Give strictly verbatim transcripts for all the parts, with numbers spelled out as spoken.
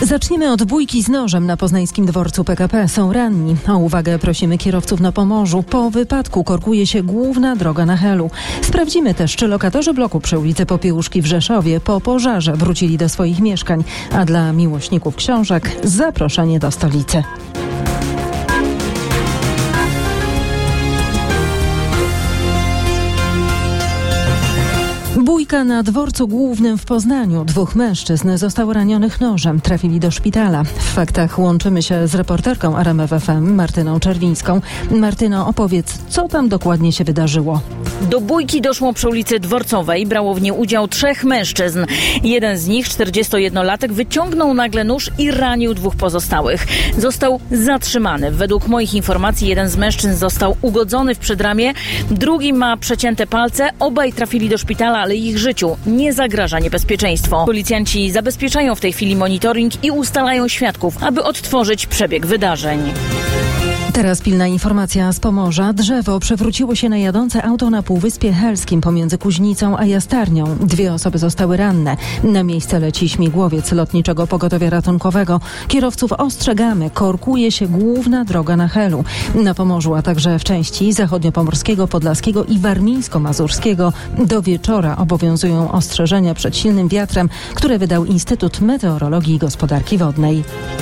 Zaczniemy od bójki z nożem na poznańskim dworcu P K P. Są ranni. O uwagę prosimy kierowców na Pomorzu. Po wypadku korkuje się główna droga na Helu. Sprawdzimy też, czy lokatorzy bloku przy ulicy Popiełuszki w Rzeszowie po pożarze wrócili do swoich mieszkań. A dla miłośników książek zaproszenie do stolicy. Bójka na dworcu głównym w Poznaniu. Dwóch mężczyzn zostało ranionych nożem. Trafili do szpitala. W faktach łączymy się z reporterką R M F F M Martyną Czerwińską. Martyno, opowiedz, co tam dokładnie się wydarzyło? Do bójki doszło przy ulicy Dworcowej. Brało w niej udział trzech mężczyzn. Jeden z nich, czterdziestojednolatek, wyciągnął nagle nóż i ranił dwóch pozostałych. Został zatrzymany. Według moich informacji jeden z mężczyzn został ugodzony w przedramię, drugi ma przecięte palce. Obaj trafili do szpitala, ale ich życiu nie zagraża niebezpieczeństwo. Policjanci zabezpieczają w tej chwili monitoring i ustalają świadków, aby odtworzyć przebieg wydarzeń. Teraz pilna informacja z Pomorza. Drzewo przewróciło się na jadące auto na Półwyspie Helskim pomiędzy Kuźnicą a Jastarnią. Dwie osoby zostały ranne. Na miejsce leci śmigłowiec Lotniczego Pogotowia Ratunkowego. Kierowców ostrzegamy. Korkuje się główna droga na Helu. Na Pomorzu, a także w części zachodniopomorskiego, podlaskiego i warmińsko-mazurskiego do wieczora obowiązują ostrzeżenia przed silnym wiatrem, które wydał Instytut Meteorologii i Gospodarki Wodnej.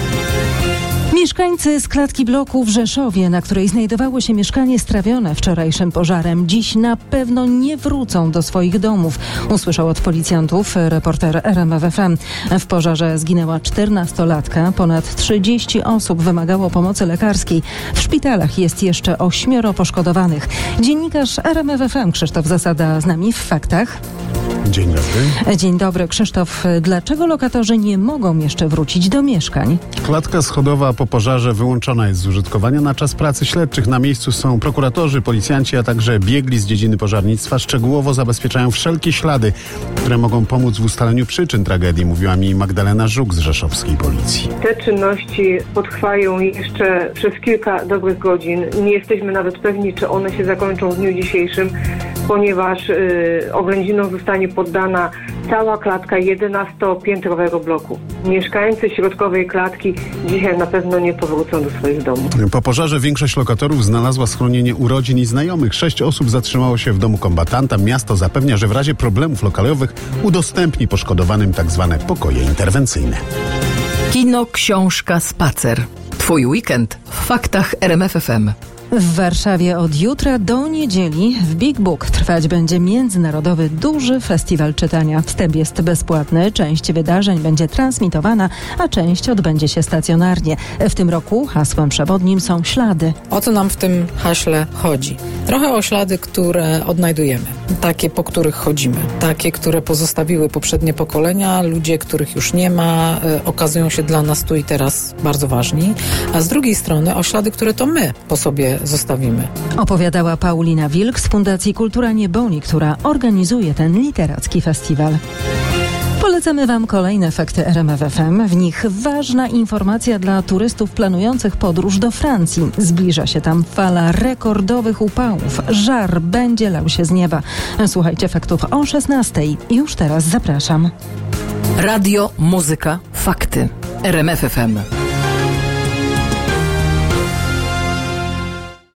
Mieszkańcy z klatki bloku w Rzeszowie, na której znajdowało się mieszkanie strawione wczorajszym pożarem, dziś na pewno nie wrócą do swoich domów, usłyszał od policjantów reporter R M F F M. W pożarze zginęła czternastolatka, ponad trzydzieści osób wymagało pomocy lekarskiej. W szpitalach jest jeszcze ośmioro poszkodowanych. Dziennikarz R M F F M Krzysztof Zasada z nami w faktach. Dzień dobry. Dzień dobry, Krzysztof. Dlaczego lokatorzy nie mogą jeszcze wrócić do mieszkań? Klatka schodowa po pożarze wyłączona jest z użytkowania na czas pracy śledczych. Na miejscu są prokuratorzy, policjanci, a także biegli z dziedziny pożarnictwa. Szczegółowo zabezpieczają wszelkie ślady, które mogą pomóc w ustaleniu przyczyn tragedii, mówiła mi Magdalena Żuk z rzeszowskiej policji. Te czynności potrwają jeszcze przez kilka dobrych godzin. Nie jesteśmy nawet pewni, czy one się zakończą w dniu dzisiejszym, ponieważ yy, oględzinom zostanie poddana cała klatka jedenastopiętrowego bloku. Mieszkańcy środkowej klatki dzisiaj na pewno nie powrócą do swoich domów. Po pożarze większość lokatorów znalazła schronienie u rodzin i znajomych. Sześć osób zatrzymało się w domu kombatanta. Miasto zapewnia, że w razie problemów lokalowych udostępni poszkodowanym tak zwane pokoje interwencyjne. Kino, książka, spacer. Twój weekend w faktach R M F F M. W Warszawie od jutra do niedzieli w Big Book trwać będzie międzynarodowy duży festiwal czytania. Wstęp jest bezpłatny, część wydarzeń będzie transmitowana, a część odbędzie się stacjonarnie. W tym roku hasłem przewodnim są ślady. O co nam w tym haśle chodzi? Trochę o ślady, które odnajdujemy. Takie, po których chodzimy. Takie, które pozostawiły poprzednie pokolenia. Ludzie, których już nie ma, y, okazują się dla nas tu i teraz bardzo ważni. A z drugiej strony o ślady, które to my po sobie zostawimy. Opowiadała Paulina Wilk z Fundacji Kultura Nie Boli, która organizuje ten literacki festiwal. Polecamy Wam kolejne fakty R M F F M. W nich ważna informacja dla turystów planujących podróż do Francji. Zbliża się tam fala rekordowych upałów. Żar będzie lał się z nieba. Słuchajcie faktów o szesnastej. Już teraz zapraszam. Radio, muzyka, fakty. R M F F M.